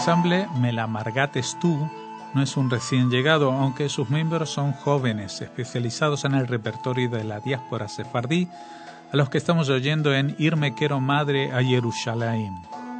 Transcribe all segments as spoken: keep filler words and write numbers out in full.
ensamble Me la Margates tú no es un recién llegado, aunque sus miembros son jóvenes, especializados en el repertorio de la diáspora sefardí, a los que estamos oyendo en Irme quiero madre a Jerusalén.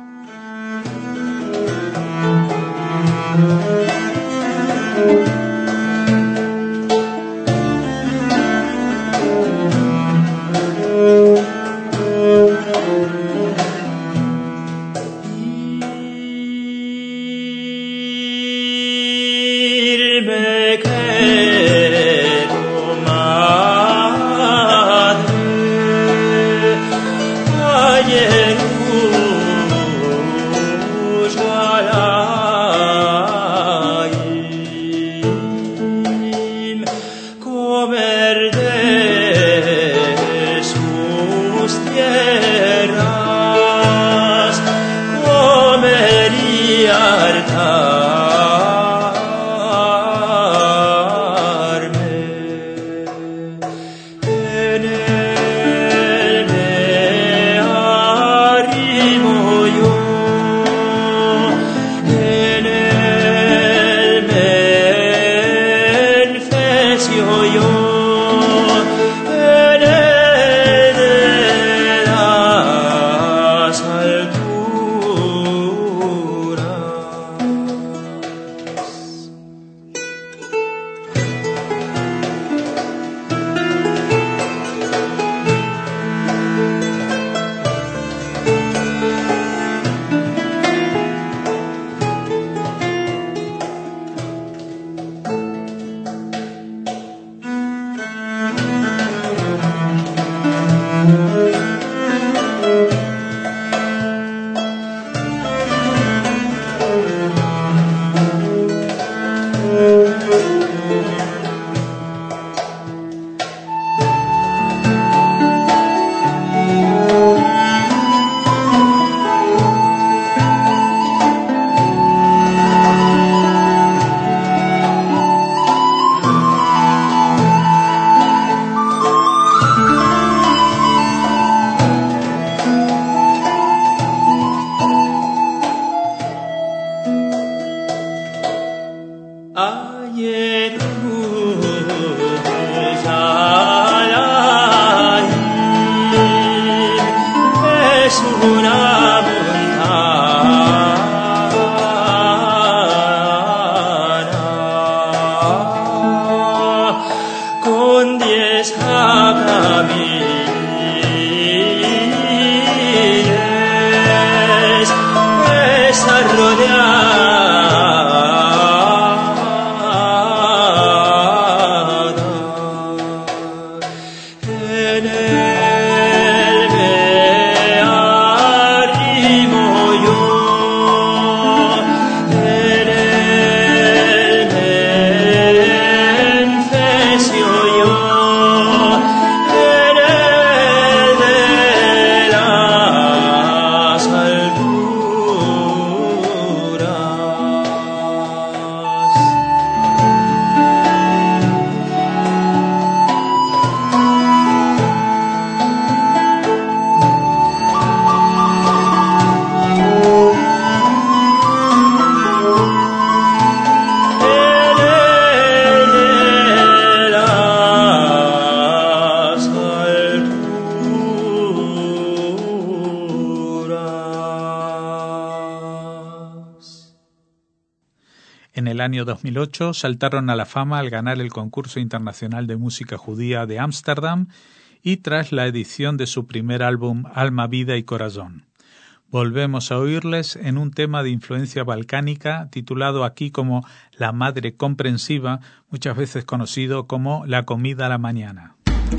Año dos mil ocho saltaron a la fama al ganar el concurso internacional de música judía de Ámsterdam y tras la edición de su primer álbum Alma, Vida y Corazón. Volvemos a oírles en un tema de influencia balcánica titulado aquí como La Madre Comprensiva, muchas veces conocido como La Comida a la Mañana.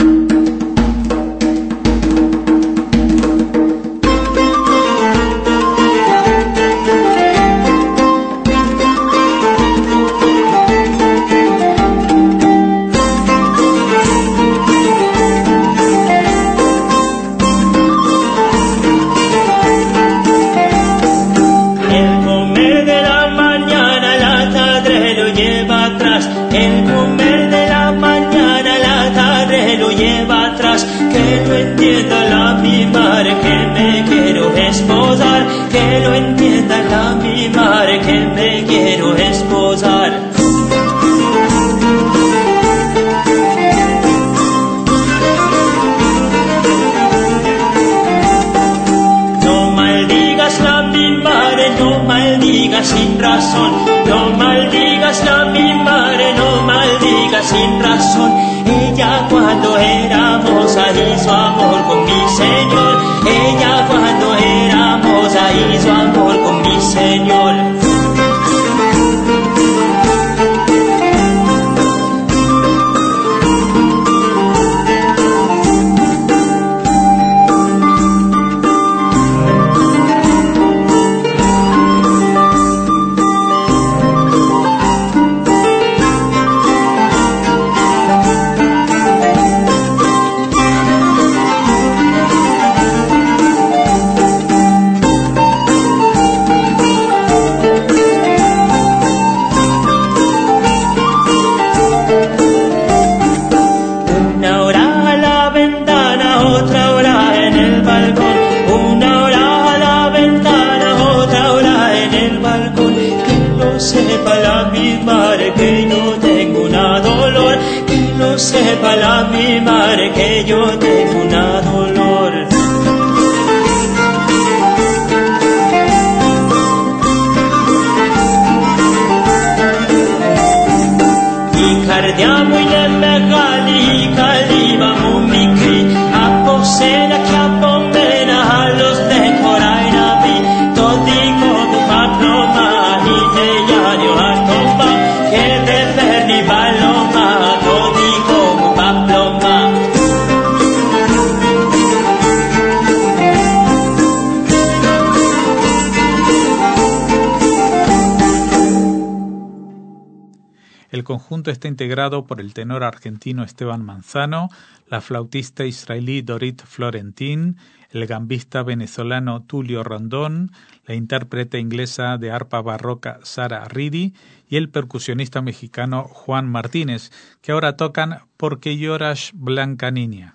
Que lo entienda la mi madre que me quiero esposar, que lo entienda la mi madre no maldigas a mi madre, no maldigas sin razón. Ella cuando éramos ahí hizo amor con mi Señor. Ella cuando éramos ahí hizo amor con mi Señor. Sepa la mi madre que yo tengo una dolor. Y cardiamo in megali caliva mumikri a posena che abombena a los decorai navi todi como paploma y de yario a tomba que de verni paloma todi como paploma. El conjunto está integrado por el tenor argentino Esteban Manzano, la flautista israelí Dorit Florentín, el gambista venezolano Tulio Rondón, la intérprete inglesa de arpa barroca Sara Ridi y el percusionista mexicano Juan Martínez, que ahora tocan ¿Por qué lloras, Blanca Niña?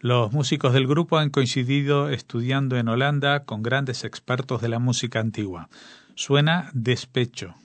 Los músicos del grupo han coincidido estudiando en Holanda con grandes expertos de la música antigua. Suena Despecho.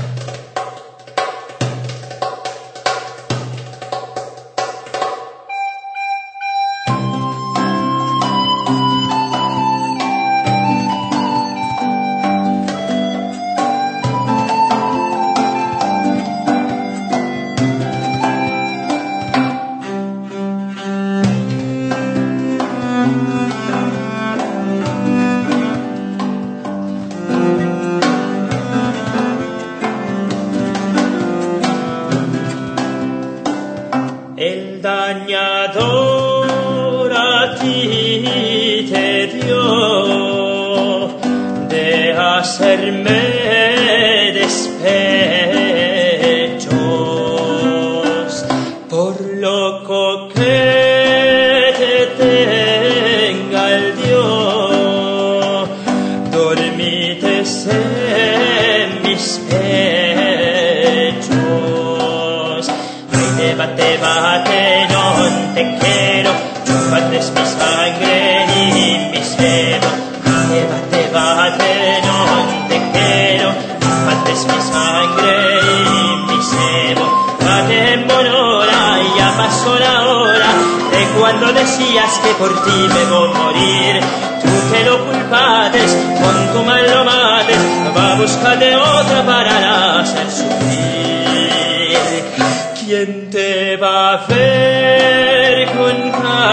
Cuando decías que por ti me voy a morir, tú que lo culpates, con tu mal lo mates, va a buscarte otra para hacer sufrir. ¿Quién te va a ver con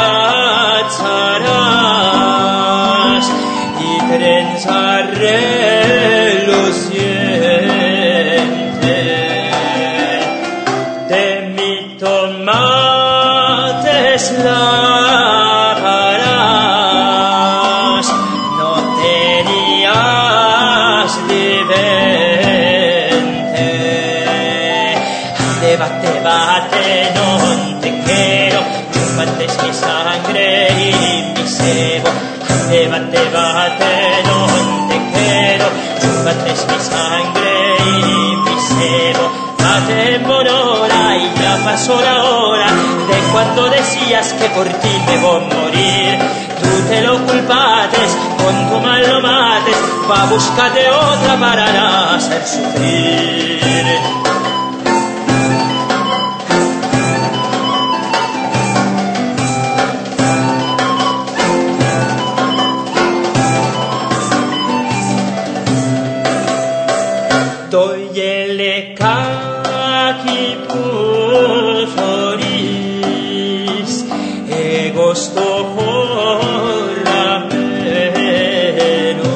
cacharás y trenzar reluciente de mi tomate lavarás? No tenías de veinte. Debate, bate, no te quiero, chupates mi sangre y mi sebo. Debate, bate, no te quiero, chupates mi sangre y mi sebo. Bate en bonora y ya pasó la hora de cuando decías que por ti me voy a morir. Tú te lo culpates, con tu mal lo mates, va a buscarte otra para hacer sufrir. Doy el kaki puzoris, egosto horrameno.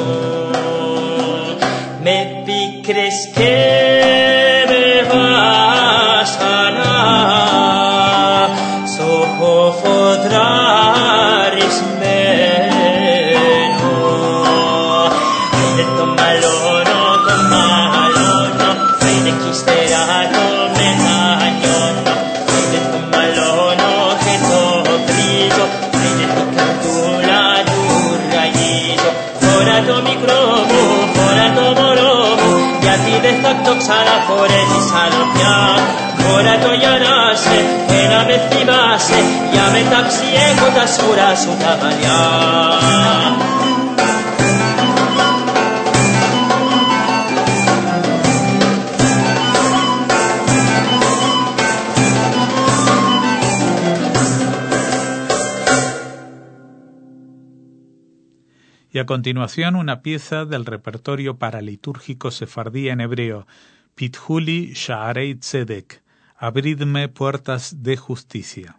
Me picres que me vas a dar, soho fodraris meno. Ay de tomalono, tomalono, ay de quisterato, menañono, ay de tomalono, que todo brillo, ay de tu cartula, tu rayizo, fora to microbo, fora to morobo, y a ti de factoxana, fore di salopia, fora to yanase, que la me cibase, ya me taxiego tasura su tabalia. Y a continuación una pieza del repertorio paralitúrgico sefardí en hebreo, Pithuli Sha'arei Tzedek, abridme puertas de justicia.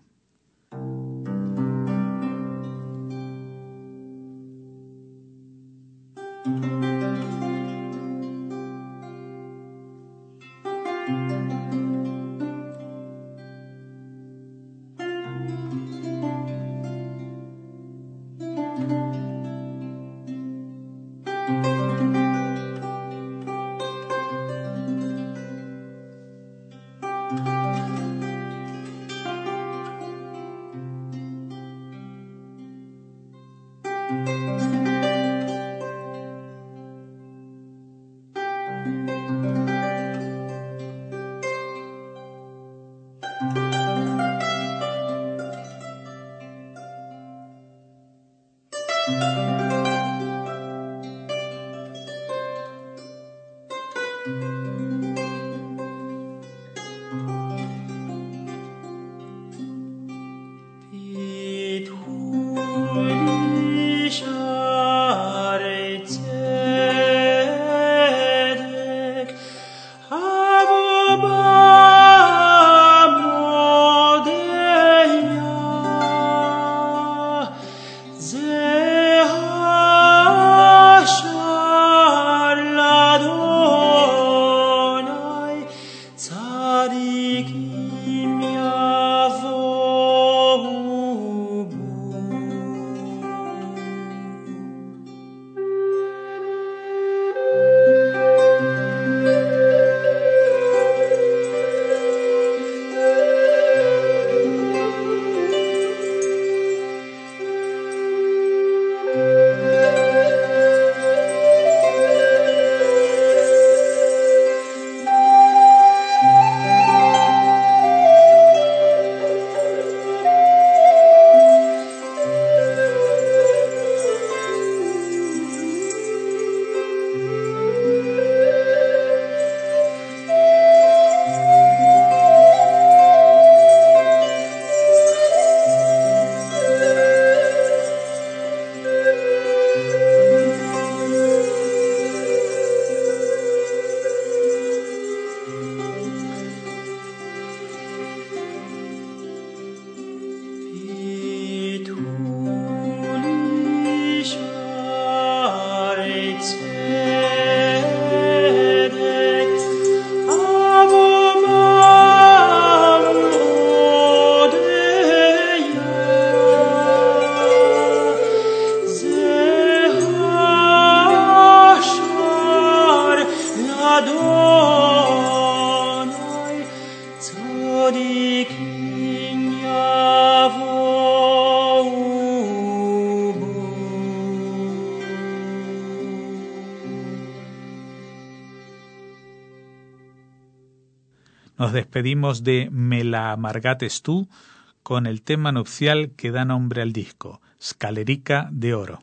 Nos despedimos de Me la amargates tú con el tema nupcial que da nombre al disco, Scalerica de Oro.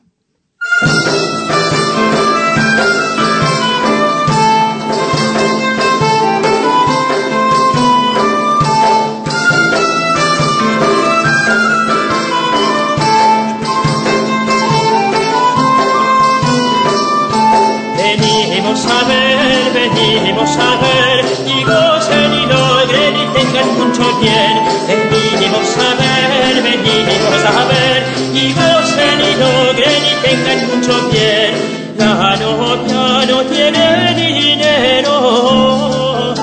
Venimos a ver, venimos a ver, y gocen y logren y tengan mucho bien. Venimos a ver, venimos a ver, y gocen y logren y tengan mucho bien. La novia no tiene dinero,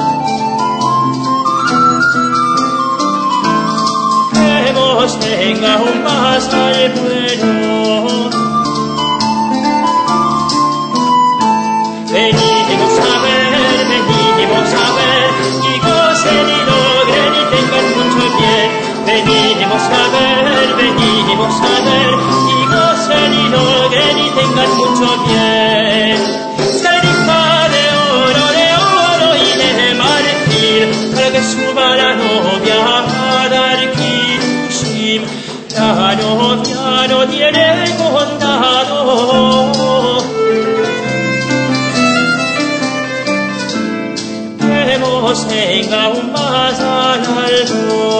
hemos tenga un más al bueno. Venimos a ver, venimos a ver, y gocen y logren y tengan mucho bien. Venimos a ver, venimos a ver, y gocen y logren y tengan mucho bien. Scalerica de oro, de oro y de marfil, para que suba la novia a dar kirushim. La novia no tiene condado, hemos tenga un más al alto.